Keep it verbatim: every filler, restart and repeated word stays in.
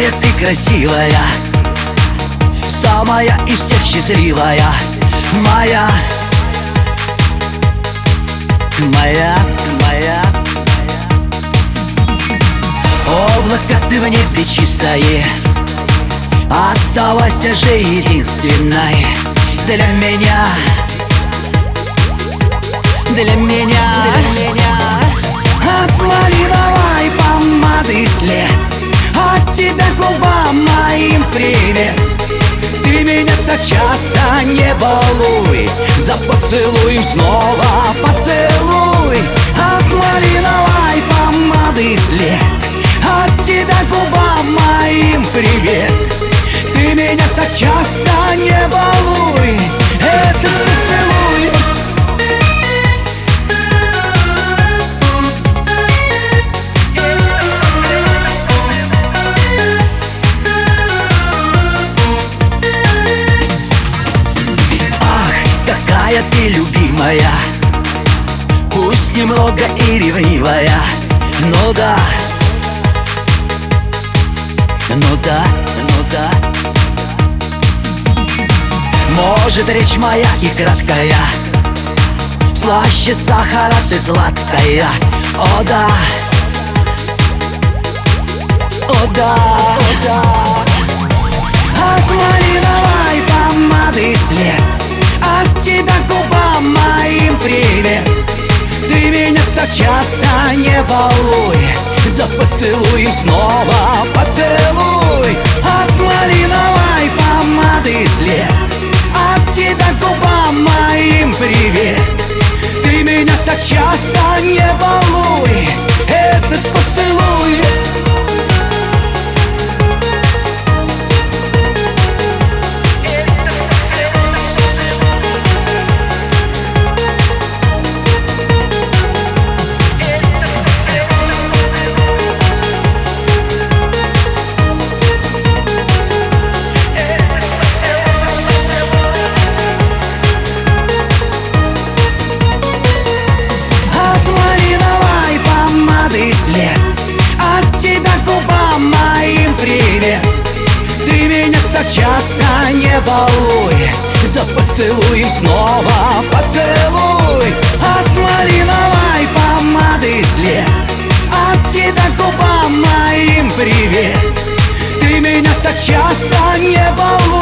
Какая ты красивая, самая из всех счастливая, моя, моя, моя. Облако ты в небе чистое, оставайся же единственной для меня, для меня, для меня. От малиновой помады след, от тебя губам моим привет. Ты меня так часто не балуй, за поцелуем снова поцелуй. От малиновой помады след, от тебя губам моим привет. Ты меня так часто не балуй, этот поцелуй. Какая ты любимая, пусть немного и ревнивая, ну да, ну да, ну да. Может, речь моя и краткая, слаще сахара ты сладкая, о да, о да, о да. От малиновой помады след, от тебя губам моим привет. Ты меня так часто не балуй, за поцелуем снова поцелуй. От малиновой помады след, от тебя губам моим привет. Ты меня так часто не балуй, этот поцелуй. След, от тебя губам моим привет. Ты меня так часто не балуй, за поцелуем снова поцелуй. От малиновой помады след, от тебя губам моим привет. Ты меня так часто не балуй.